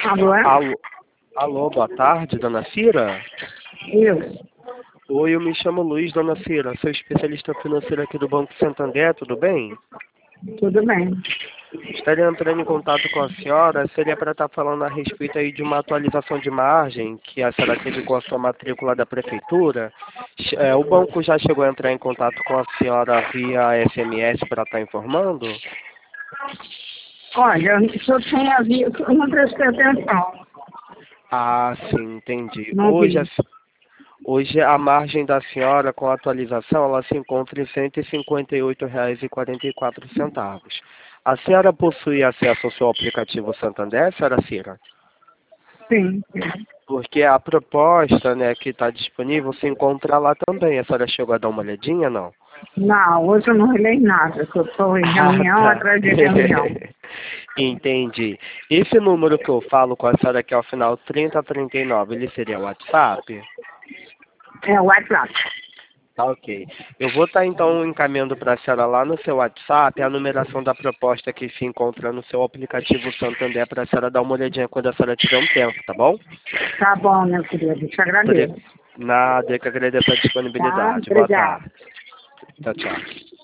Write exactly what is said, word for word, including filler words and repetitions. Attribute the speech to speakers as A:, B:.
A: Alô?
B: Alô, alô, boa tarde, dona Cira?
A: Eu.
B: Oi, eu me chamo Luiz, dona Cira, sou especialista financeiro aqui do Banco Santander, tudo bem?
A: Tudo bem.
B: Estaria entrando em contato com a senhora, seria para estar falando a respeito aí de uma atualização de margem que a senhora teve com a sua matrícula da prefeitura. É, o banco já chegou a entrar em contato com a senhora via S M S para estar informando?
A: Olha, o senhor tem a ver, eu não prestei atenção.
B: Ah, sim, entendi.
A: Não
B: Hoje,
A: vi.
B: a, hoje a margem da senhora com a atualização, ela se encontra em cento e cinquenta e oito reais e quarenta e quatro centavos. A senhora possui acesso ao seu aplicativo Santander, senhora Cira?
A: Sim, sim.
B: Porque a proposta, né, que está disponível se encontra lá também. A senhora chegou a dar uma olhadinha, não?
A: Não, hoje eu não relei nada, que eu estou em
B: Ah,
A: reunião
B: tá.
A: atrás de reunião.
B: Entendi. Esse número que eu falo com a senhora aqui ao final trinta trinta e nove, ele seria o WhatsApp?
A: É o WhatsApp.
B: Tá, ok. Eu vou estar então encaminhando para a senhora lá no seu WhatsApp a numeração da proposta que se encontra no seu aplicativo Santander para a senhora dar uma olhadinha quando a senhora tiver um tempo, tá bom?
A: Tá bom, meu querido, te
B: Pre-
A: agradeço.
B: Nada, eu que agradeço a
A: Tá?
B: disponibilidade. Boa
A: Obrigada.
B: tarde. Tchau, tchau.